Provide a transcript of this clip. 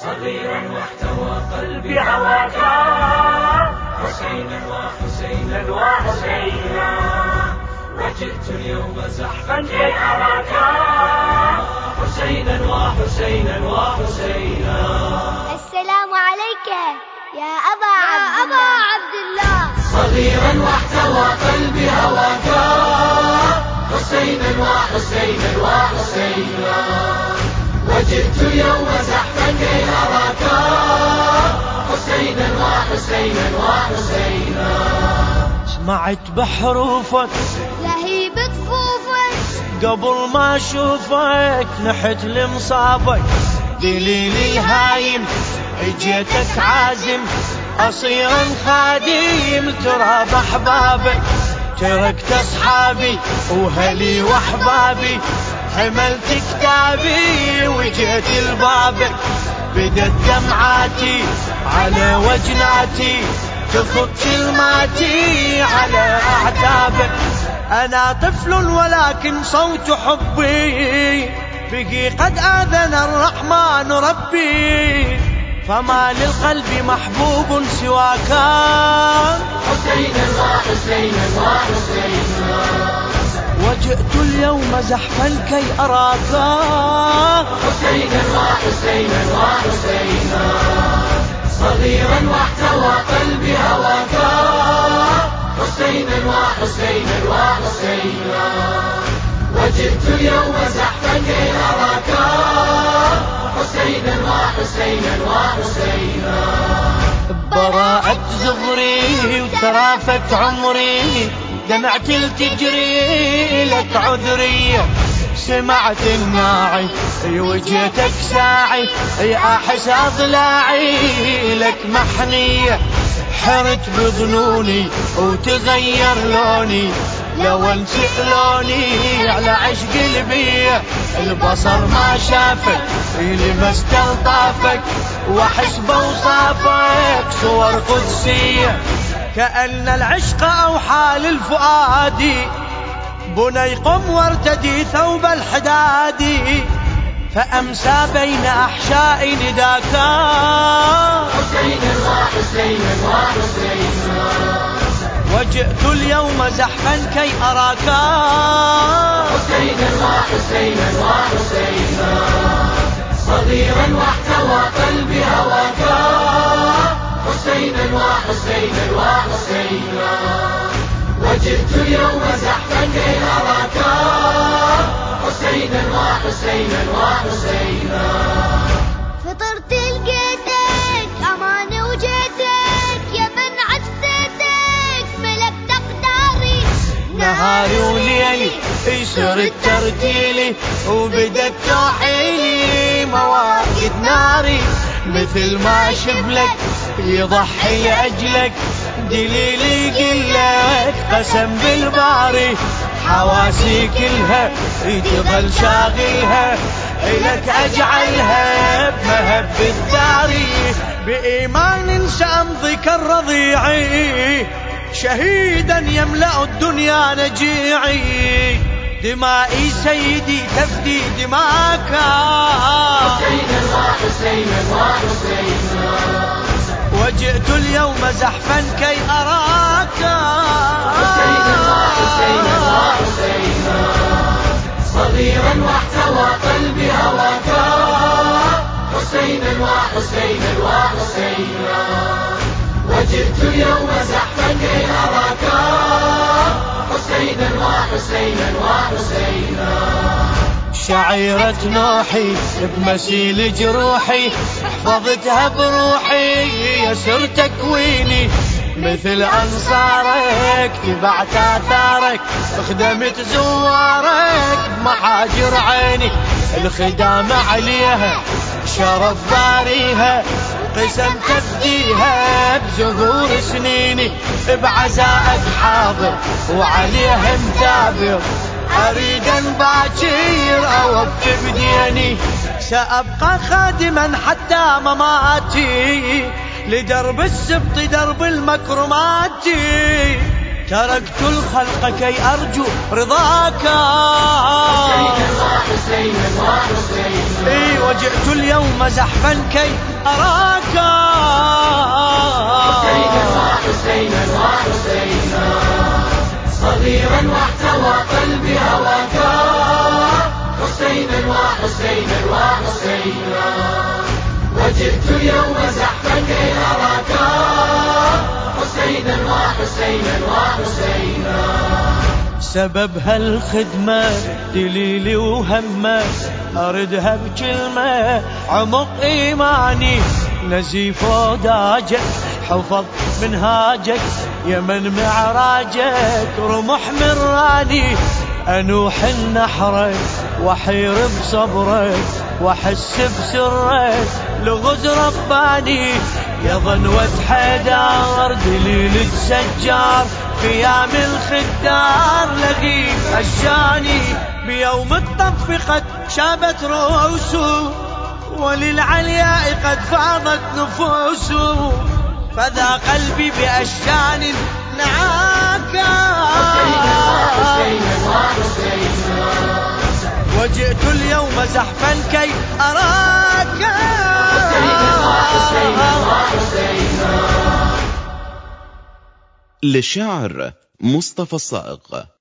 صغيرا واحتوى قلبي هواك حسينا وحسينا وحسينا وجئت اليوم زحفا كي أراك حسينا وحسينا وحسينا. السلام عليك يا أبا عبد الله. صغيرا واحتوى قلبي هواك حسينا وحسينا وحسينا وجئت اليوم زحفا كي أراك حسينا وحسينا وحسينا. سمعت بحروفك لهيب طفوفك قبل ما أشوفك نحت لمصابك دليل الهايم اجيتك عازم أصيرا خادم ترى بأحبابك تركت أصحابي وهلي وأحبابي حملت كتابي وجيت لبابك بدت دمعاتي على وجناتي تخط كلماتي على أعتابك. أنا طفل ولكن صوت حبي بقي قد آذن الرحمن ربي فما للقلب محبوب سواك حسينا وحسينا وحسينا وجئت اليوم زحفا كي أراك حسينا وحسينا وحسينا صغيرا واحتوى قلبي هواك حسينا وحسينا وحسينا وجئت اليوم زحفا كي أراك حسينا وحسينا وحسينا. براءة زغري وترافت عمري دمعت التجري لك عذرية سمعت الناعي وجيتك ساعي أحس أضلاعي لك محنية حرت بظنوني وتغير لوني لو انسئ لوني على عشق البية البصر ما شافك لمست الطافك واحس بوصافك صور قدسية كأن العشق أوحى للفؤاد بني قم وارتدي ثوب الحداد فأمسى بين أحشاء نداك حسينا وحسينا وحسينا وجئت اليوم زحفا كي أراك حسينا وحسينا وحسينا صغيرا واحتوى قلبي هواك حسينا وحسينا وحسينا وجئت اليوم زحفا كي أراك حسينا وحسينا وحسينا. فطرت لقيتك أمانة وجيتك يا من عجزتك ملكت أقداري نهاري وليلي صرت ترتيلي وبدت توحيلي مواقد ناري مثل ما شبلك يضحي لأجلك دليلي قلك قسم بالباري حواسي كلها تظل شاغلها إلك أجعلها بمهب الداري بإيمان سأمضيك الرضيعي شهيدا يملأ الدنيا نجيعي دمائي سيدي تفدي دماك حسينا وحسينا وحسينا وجئت اليوم زحفا كي أراك حسينا وحسينا وحسينا صغيرا واحتوى قلبي هواك حسينا وحسينا وحسينا وجئت اليوم زحفا كي أراك حسينا وحسينا وحسينا. شعيرة نوحي بمسيل جروحي حفظتها بروحي يسر تكويني مثل أنصارك تبعت آثارك خدمت زوارك بمحاجر عيني الخدام عليها شرف باريها قسم تفديها بزهور سنيني بعزائك حاضر وعليها متابر أريد باكر أوفي بديني سأبقى خادما حتى مماتي لدرب السبط درب المكرمات تركت الخلق كي أرجو رضاك حسينا وحسينا وحسينا وجئت اليوم زحفا كي أراك حسينا وحسينا وحسينا صغيرا واحتوى قلبي هواك حسينا وحسينا وحسينا وجئت اليوم زحفا كي أراك حسينا وحسينا وحسينا سبب هالخدمة دليلي وهمة أردها بكلمة عمق إيماني نزيف وداجك حفظ منهاجك يمن معراجك رمح من راني أنوح النحرك وحير بصبرك وأحس بسرك لغز رباني يظن وتحدار دليل السجار خيام الخدار لغيب أشاني بيوم الطف قد شابت رؤوسه وللعلياء قد فاضت نفوسه فذا قلبي بأشجان نعاك وجئت اليوم زحفا كي أراك للشاعر مصطفى الصائغ.